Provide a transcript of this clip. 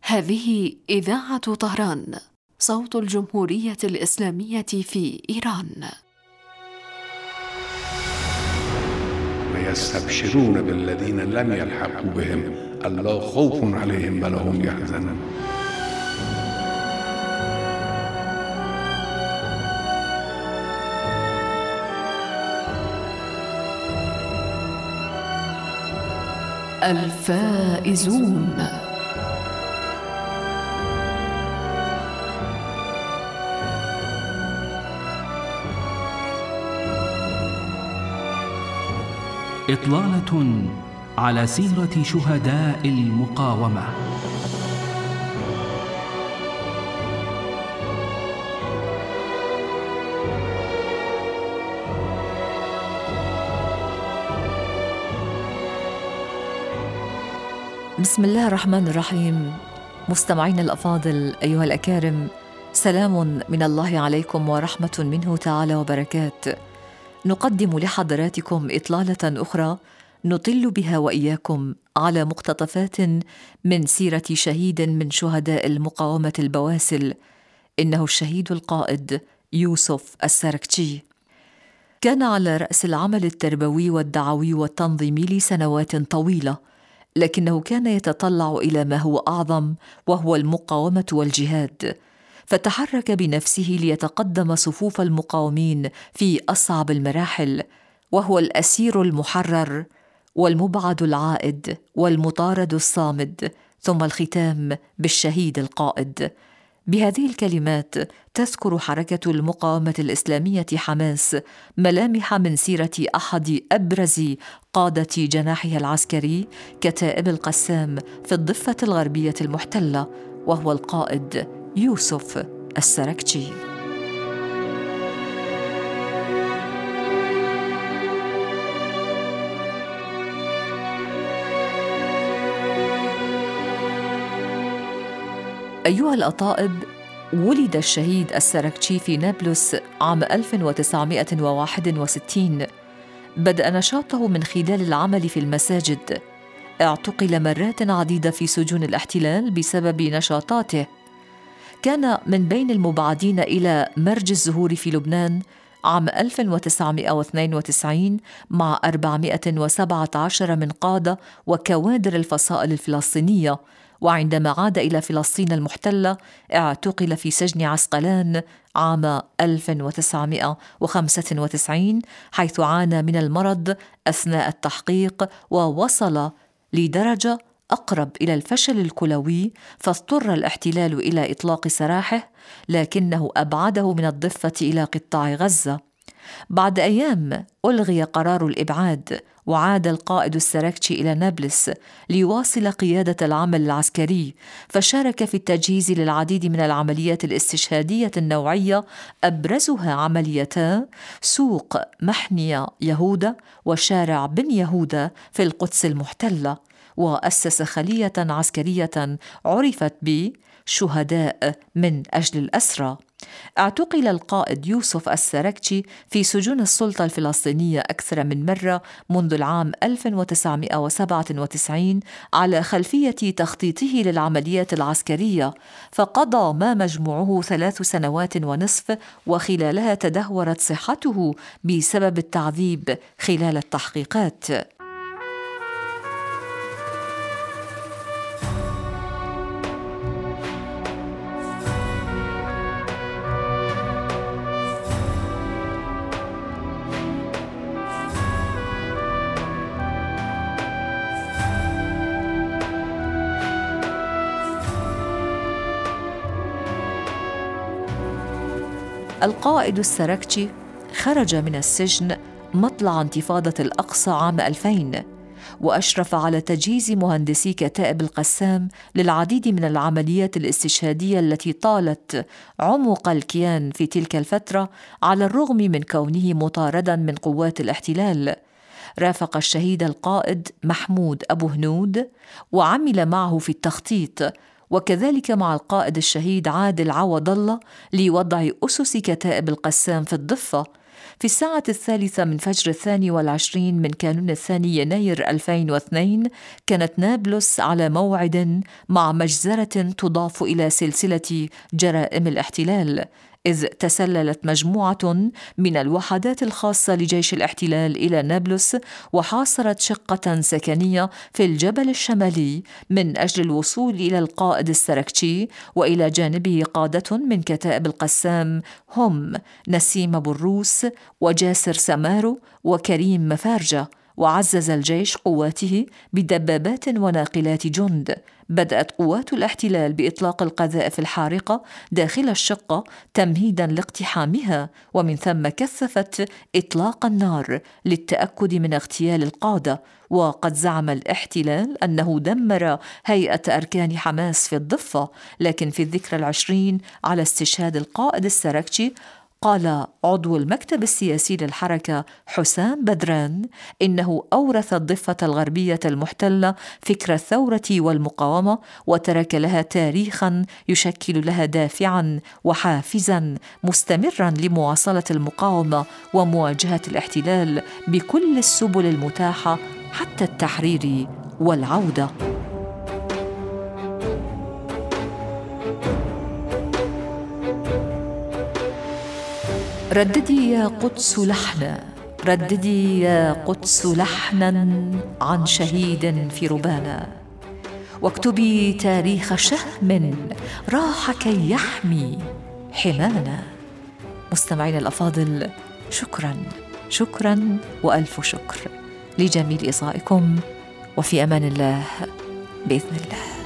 هذه إذاعة طهران، صوت الجمهورية الإسلامية في إيران. ويستبشرون بالذين لم يلحقوا بهم ألا خوف عليهم ولا هم يحزنون. الفائزون. إطلالة على سيرة شهداء المقاومة. بسم الله الرحمن الرحيم. مستمعين الأفاضل أيها الأكارم، سلام من الله عليكم ورحمة منه تعالى وبركاته. نقدم لحضراتكم إطلالة أخرى نطل بها وإياكم على مقتطفات من سيرة شهيد من شهداء المقاومة البواسل، إنه الشهيد القائد يوسف السركتشي. كان على رأس العمل التربوي والدعوي والتنظيمي لسنوات طويلة، لكنه كان يتطلع إلى ما هو أعظم، وهو المقاومة والجهاد، فتحرك بنفسه ليتقدم صفوف المقاومين في أصعب المراحل، وهو الأسير المحرر والمبعد العائد والمطارد الصامد، ثم الختام بالشهيد القائد. بهذه الكلمات تذكر حركة المقاومة الإسلامية حماس ملامح من سيرة أحد أبرز قادة جناحها العسكري كتائب القسام في الضفة الغربية المحتلة، وهو القائد يوسف السركتشي. أيها الأطائب، ولد الشهيد السركتشي في نابلس عام 1961. بدأ نشاطه من خلال العمل في المساجد. اعتقل مرات عديدة في سجون الاحتلال بسبب نشاطاته. كان من بين المبعدين إلى مرج الزهور في لبنان عام 1992 مع 417 من قادة وكوادر الفصائل الفلسطينية، وعندما عاد إلى فلسطين المحتلة اعتقل في سجن عسقلان عام 1995 حيث عانى من المرض أثناء التحقيق، ووصل لدرجة أقرب إلى الفشل الكلوي، فاضطر الاحتلال إلى إطلاق سراحه، لكنه أبعده من الضفة إلى قطاع غزة. بعد أيام ألغي قرار الإبعاد، وعاد القائد السركتشي إلى نابلس ليواصل قيادة العمل العسكري، فشارك في التجهيز للعديد من العمليات الاستشهادية النوعية، أبرزها عمليتا سوق محنية يهودا وشارع بن يهودا في القدس المحتلة، وأسس خلية عسكرية عرفت بشهداء من أجل الأسرى. اعتقل القائد يوسف السركتشي في سجون السلطة الفلسطينية أكثر من مرة منذ العام 1997 على خلفية تخطيطه للعمليات العسكرية، فقضى ما مجموعه 3 سنوات ونصف، وخلالها تدهورت صحته بسبب التعذيب خلال التحقيقات. القائد السركتشي خرج من السجن مطلع انتفاضة الأقصى عام 2000، وأشرف على تجهيز مهندسي كتائب القسام للعديد من العمليات الاستشهادية التي طالت عمق الكيان في تلك الفترة، على الرغم من كونه مطاردا من قوات الاحتلال. رافق الشهيد القائد محمود أبو هنود وعمل معه في التخطيط، وكذلك مع القائد الشهيد عادل عوض الله لوضع أسس كتائب القسام في الضفة، في الساعة 3 من فجر 22 من كانون 2 يناير 2002 كانت نابلس على موعد مع مجزرة تضاف إلى سلسلة جرائم الاحتلال، إذ تسللت مجموعة من الوحدات الخاصة لجيش الاحتلال إلى نابلس وحاصرت شقة سكنية في الجبل الشمالي من أجل الوصول إلى القائد السركشي، وإلى جانبه قادة من كتائب القسام هم نسيم بروس وجاسر سمارو وكريم مفارجة. وعزز الجيش قواته بدبابات وناقلات جند. بدأت قوات الاحتلال بإطلاق القذائف الحارقة داخل الشقة تمهيداً لاقتحامها، ومن ثم كثفت إطلاق النار للتأكد من اغتيال القادة. وقد زعم الاحتلال أنه دمر هيئة أركان حماس في الضفة، لكن في الذكرى 20 على استشهاد القائد السركشي قال عضو المكتب السياسي للحركة حسام بدران إنه أورث الضفة الغربية المحتلة فكر الثورة والمقاومة، وترك لها تاريخاً يشكل لها دافعاً وحافزاً مستمراً لمواصلة المقاومة ومواجهة الاحتلال بكل السبل المتاحة حتى التحرير والعودة. رددي يا قدس لحنا، رددي يا قدس لحنا عن شهيد في ربانا، واكتبي تاريخ شهم راح كي يحمي حمانا. مستمعين الأفاضل، شكرا وألف شكر لجميل إصغائكم، وفي أمان الله بإذن الله.